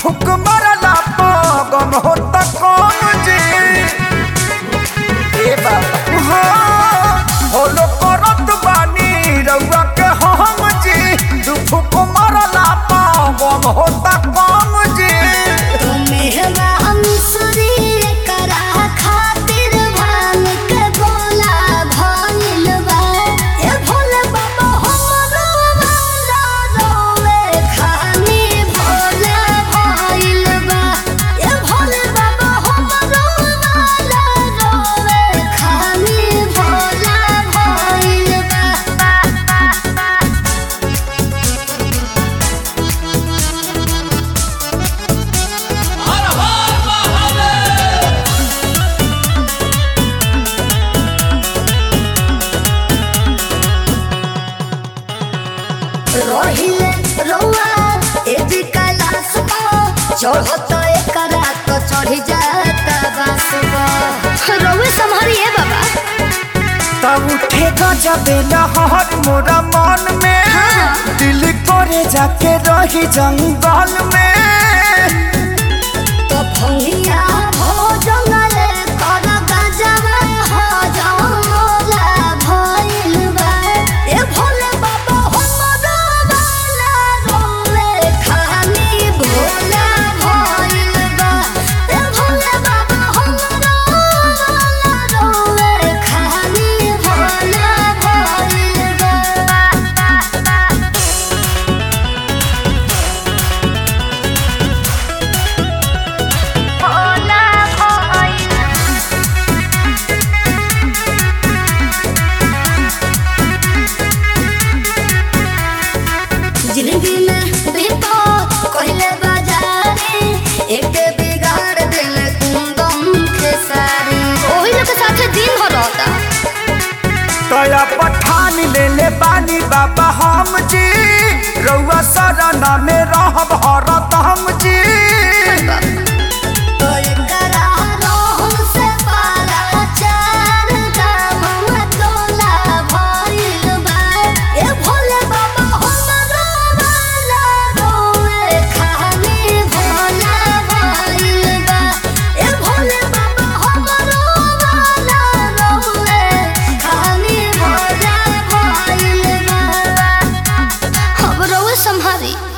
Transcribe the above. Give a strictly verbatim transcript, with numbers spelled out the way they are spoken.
फुक मरला पागम होता कौन जी ए बाबा हाँ होलो करत बानी रउआ के हम जी दू फुक मरला पागम होता कौन जी रोहिले रोआ एजी कैलाश को चढ़ता एकरा तो चढ़ी जाता बासुआ रोवे संभारिए बाबा तब उठे गजबे लहर मोरा मन में हाँ। दिल करे जाके रही जंगल में तो भंगिया हो जंगले कर गजबे हो जंगला भइल बा ए भोले बाबा जिंदगी में बिपो कहले बाजारे एक बिगाड़ दिल कुंदम के सारे ओही लोग के साथे दिन भर रहता तया पठान ले ले बानी बाबा हम जी रउआ सरना में रहब हरत हम जी तो एकरा रोह से पारा चार दाम मतोला भइल बा ए भोले बाबा संभारी।